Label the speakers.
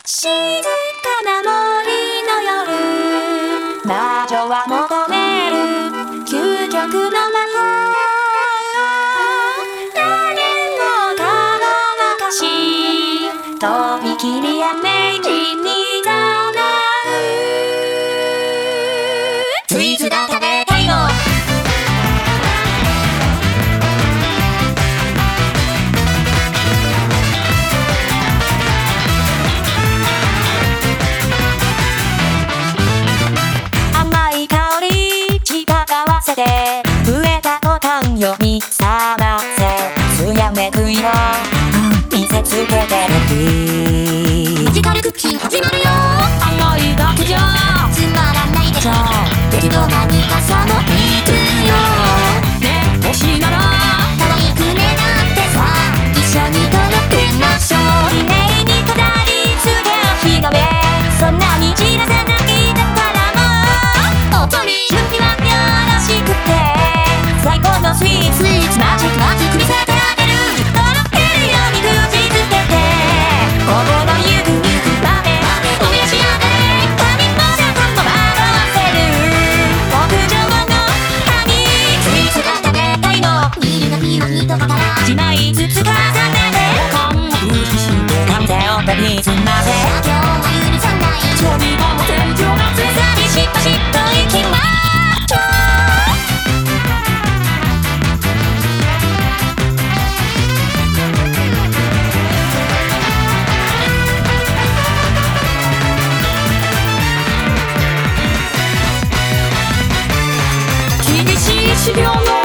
Speaker 1: 静かな森の夜、魔女は求める究極の魔法。誰もがごまかし、とびきりや明治にざまう。スイーツが食べたいの。増えたボタンよ見覚ませ、つやめくいは見せつけてる。マジカルクッキー始まるよ。甘いだけじゃつまらないでしょ。適度な苦さもいくよ。ね、欲しいなら可愛くねだってさ、一緒に届けましょう。綺麗に飾り付ける日の目、そんなに散らさなきだからもうおとり準備はよろしくて。最高のスイーツマジックが作りせてあげる。とろけるように口づけて、心ゆくゆくまでお召し上がれ。髪もジャパンも惑わせる極上のハニー。スイーツが食べたいの。ミルのピを一箱から1枚ずつ重ねて、完封して完成を手につませ、今日は許さない。調理後も天井のつさにしっとしっといきましょう。修行の